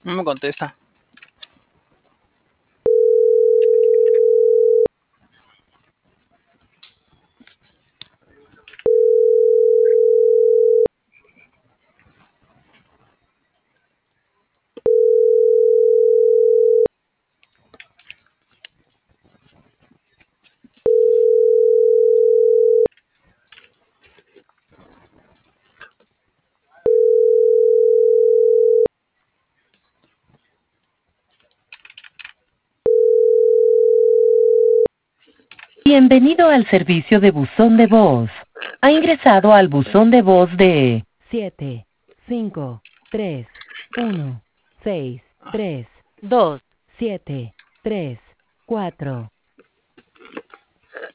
No me contesta. Bienvenido al servicio de buzón de voz. Ha ingresado al buzón de voz de 7 5 3 1 6 2 7 3 4